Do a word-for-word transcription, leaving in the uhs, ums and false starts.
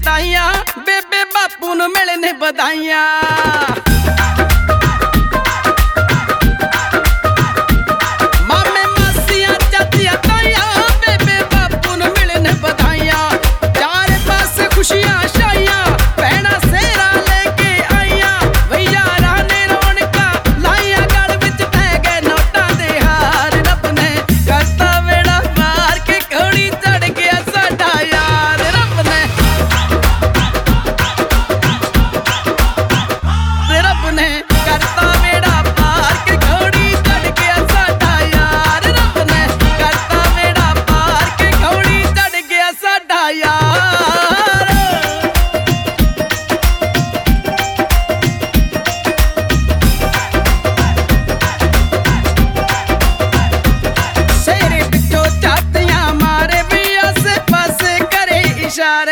ਤਾਈਆਂ ਬੇਬੇ ਬਾਪੂ ਨੂੰ ਮਿਲਣੇ ਵਧਾਈਆਂ। ਮਾਮੇ ਮਾਸੀਆਂ ਚਾਚੀਆਂ ਤਾਈਆਂ ਬੇਬੇ ਬਾਪੂ ਨੂੰ ਮਿਲਣੇ ਵਧਾਈਆਂ। ਚਾਰੇ ਪਾਸੇ ਖੁਸ਼ੀਆਂ ਛਾਈਆਂ ਭੈਣਾਂ ਸਿਹਰਾ ਲੈ ਕੇ ਆਈਆਂ। ਵਈ ਯਾਰਾਂ ਨੇ ਰੌਣਕਾਂ ਲਾਈਆਂ ਗਲ ਵਿੱਚ ਪੈ ਗਏ ਨੋਟਾਂ ਦੇ ਹਾਰ। ਰੱਬ ਨੇ ਕਰਤਾ ਵੇੜਾ ਮਾਰ ਕੇ ਘੋੜੀ ਚੜ ਗਿਆ ਸਾਡਾ ਯਾਰ। ਰੱਬ ਨੇ ਰੱਬ ਨੇ ਕਰਤਾ ਵੇੜਾ ਪਾਰ ਕੇ ਘੋੜੀ ਚੜ ਗਿਆ ਸਾਡਾ ਯਾਰ। ਰੱਬ ਨੇ ਕਰਤਾ ਵੇੜਾ ਪਾਰ ਕੇ ਘੋੜੀ ਚੜ ਗਿਆ ਸਾਡਾ ਯਾਰ। ਸ਼ੇਰੇ ਵਿੱਚੋਂ ਝਾਤੀਆਂ ਮਾਰੇ ਵੀ ਆਸੇ ਪਾਸੇ ਕਰੇ ਇਸ਼ਾਰੇ।